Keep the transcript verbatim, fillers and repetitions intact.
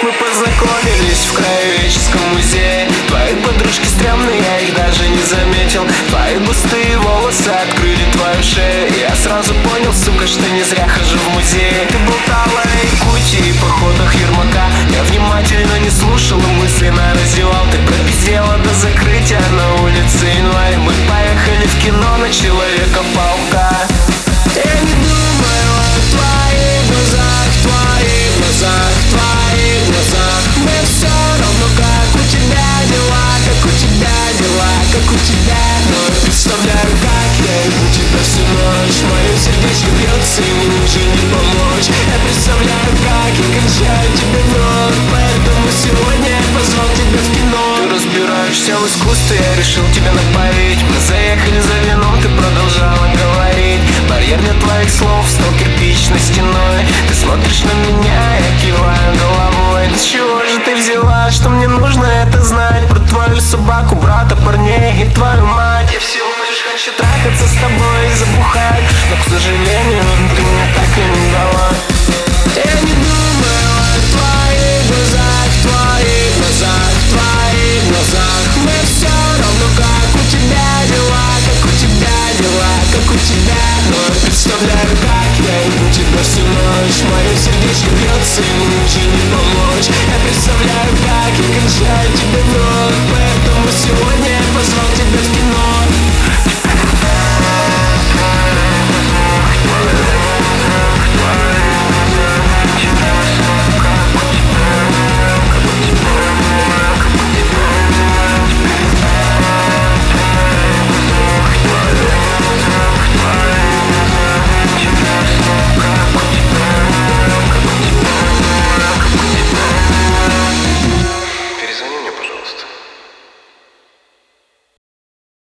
мы познакомились в краеведческом музее. Твои подружки стрёмные, я их даже не заметил. Твои густые волосы открыли твою шею. Я сразу понял, сука, что не зря хожу в музей. Ты болтала о Якутии и походах Ермака. Я внимательно не слушал и мысленно развивал. Ты пропиздела до закрытия на улице Январь. Мы поехали в кино на Человека-паука. Я не думаю о твоих глазах, твоих глазах, твоих глазах. Мне все равно, как у тебя дела, как у тебя дела, как у тебя. Но я представляю, как я иду тебя всю ночь. Мое сердечко бьется, и мне уже не помочь. Я представляю, как я кончаю тебе в рот. Поэтому сегодня я позвал тебя в кино. Ты разбираешься в искусстве, я решил тебя напоить. Мы заехали за вином, ты продолжала говорить. Барьер для твоих слов стал кирпичной стеной. Ты смотришь на меня, я киваю головой. С чего же ты взяла, что мне нужно это знать? Про твою собаку, брата, парней и твою мать. Я всего лишь хочу трахаться с тобой и забухать. Но, к сожалению, ты мне так и не дала.